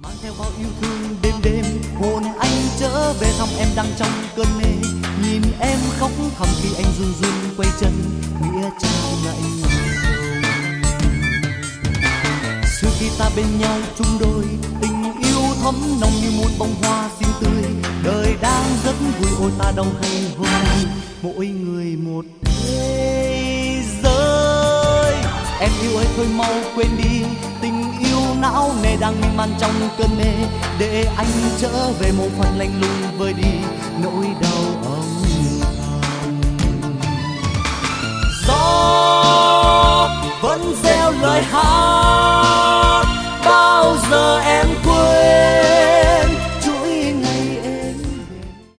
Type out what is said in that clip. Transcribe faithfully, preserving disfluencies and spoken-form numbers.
mang theo bao yêu thương đêm đêm hồn anh trở về thăm em đang trong cơn mê, nhìn em khóc thầm khi anh run run quay chân nghĩa trang ngại ngùng. Xưa khi ta bên nhau chung đôi, tình yêu thấm nồng như một bông hoa xinh tươi, đời đang rất vui ôi ta đau hay hôm nay mỗi người một thế giới. Em yêu ơi thôi mau quên đi, tình yêu não nề đang miên man trong cơn mê, để anh trở về một phần lạnh lùng vơi đi nỗi đau âm thầm. Gió vẫn reo lời hát, bao giờ em